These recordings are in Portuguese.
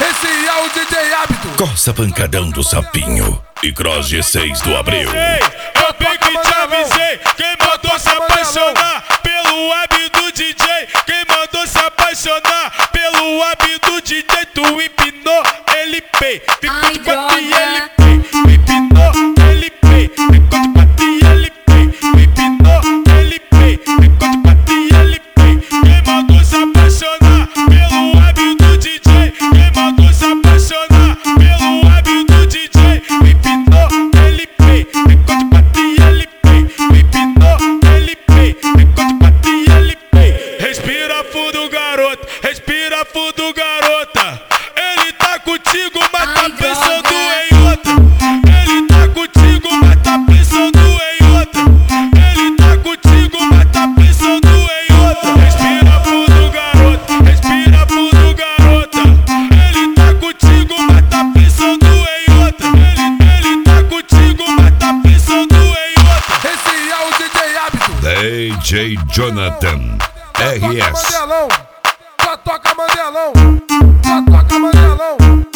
Esse é o DJ Hábito. Coça pancadão do Sapinho e Cross G6 do Abreu. Eu bem que te avisei, quem mandou se apaixonar pelo hábito do DJ. Quem mandou se apaixonar pelo hábito do DJ. Tu empinou, ele pei, ficou de quatro e ele pei. Empinou, ele pei, ficou de quatro e ele pei. Empinou, ele pei, ficou de quatro e ele pei. Quem mandou se apaixonar pelo hábito do DJ. Quem mandou se apaixonar pelo hábito do DJ. Empinou, ele pei, ficou de quatro e ele pei. Empinou, ele pei, ficou de quatro e ele pei. Respira fundo, garoto, respira fundo, garota. Ele tá contigo, mas tá pensando em outra. Ele tá contigo, mas tá pensando em outra. Ele tá contigo, mas tá pensando em outra. Respira fundo, garoto, respira fundo, garota. Ele tá contigo, mas tá pensando em outra. Ele tá contigo, mas tá pensando em outra. Esse é o DJ Hábito. DJ Jonathan RS. Só toca Mandelão. Só toca Mandelão.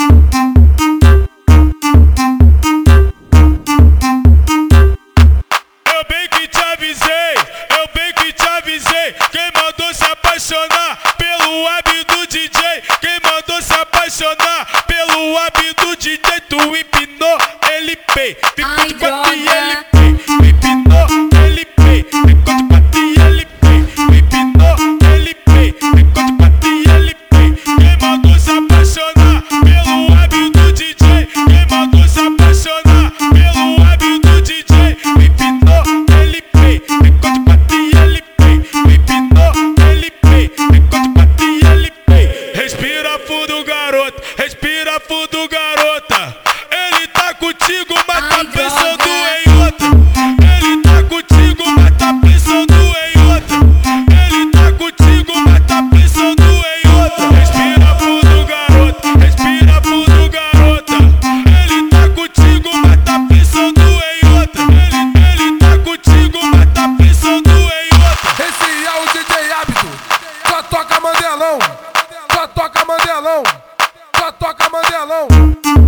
Eu bem que te avisei, eu bem que te avisei. Quem mandou se apaixonar pelo hábito do DJ. Quem mandou se apaixonar pelo hábito do DJ. Tu empinou, ele pei, ficou de quatro e ele pei. Empinou, ele pei, ficou de quatro e ele pei. Empinou, ele pei, ficou de quatro e ele pei. Quem mandou se apaixonar pelo hábito do DJ. Quem mandou se apaixonar pelo hábito do DJ. Empinou, ele pei, ficou de quatro e ele pei. Empinou, ele pei, ficou de quatro e ele pei. Respira fundo, garoto, respira fundo, garota. Ele tá contigo, mas tá pensando em outra. Ele tá contigo, mas tá pensando em outra. Ele tá contigo, mas tá pensando em outra. Respira fundo, garoto, respira fundo, garota. Ele tá contigo, mas tá pensando em outra. Ele tá contigo, mas tá pensando em outra. Esse é o DJ Hábito. Só toca Mandelão. Só toca Mandelão. Só toca Mandelão.